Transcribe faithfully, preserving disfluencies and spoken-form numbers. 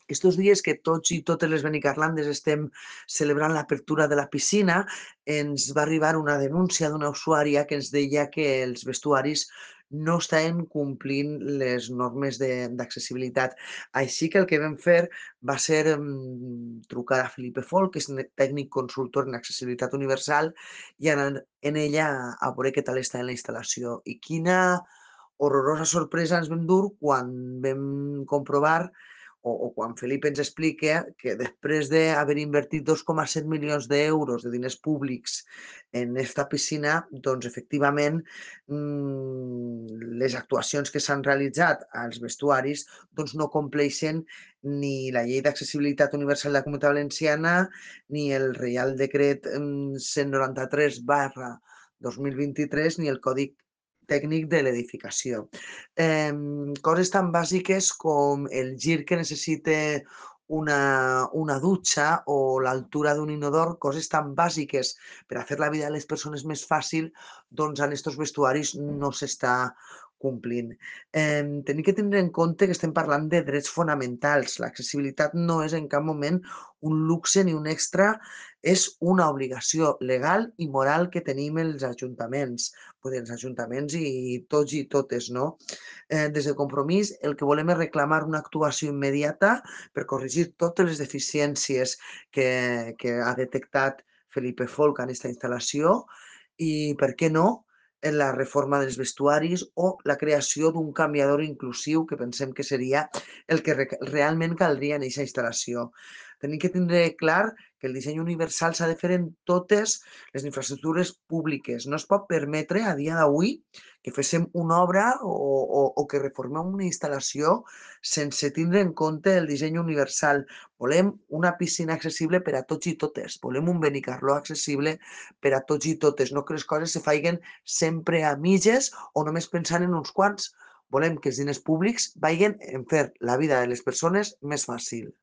Estos dies que tots i totes les benicarlandes estem celebrant l'apertura de la piscina, ens va arribar una denúncia d'una usuària que ens deia que els vestuaris no estaven complint les normes de- d'accessibilitat. Així que el que vam fer va ser mm, trucar a Felipe Folk, que és un tècnic consultor en accessibilitat universal, i anar en ella a veure què tal està en la instal·lació. I quina horrorosa sorpresa ens vam dur quan vam comprovar o, o quan Felip ens explica que després d'haver invertit dos coma set milions d'euros de diners públics en esta piscina, doncs efectivament mmm, les actuacions que s'han realitzat als vestuaris doncs no compleixen ni la llei d'accessibilitat universal de la Comunitat Valenciana ni el Reial Decret mm, cent noranta-tres barra dos mil vint-i-tres ni el Codi tècnic de l'edificació. Eh, coses tan bàsiques com el gir que necessita una, una dutxa o l'altura d'un inodor, coses tan bàsiques per a fer la vida de les persones més fàcil, doncs en aquests vestuaris no s'està complint. Eh, tenim que tenir en compte que estem parlant de drets fonamentals. L'accessibilitat no és en cap moment un luxe ni un extra, és una obligació legal i moral que tenim els ajuntaments, els ajuntaments i tots i totes, no? Eh, des del Compromís el que volem és reclamar una actuació immediata per corregir totes les deficiències que, que ha detectat Felipe Folk en aquesta instal·lació i, per què no, en la reforma dels vestuaris o la creació d'un canviador inclusiu que pensem que seria el que re realment caldria en aquesta instal·lació. Tenim que tindre clar que el disseny universal s'ha de fer en totes les infraestructures públiques. No es pot permetre a dia d'avui que féssim una obra o, o, o que reformem una instal·lació sense tindre en compte el disseny universal. Volem una piscina accessible per a tots i totes. Volem un Benicarló accessible per a tots i totes. No que les coses se faiguen sempre a mitges o només pensant en uns quants. Volem que els diners públics vagin en fer la vida de les persones més fàcil.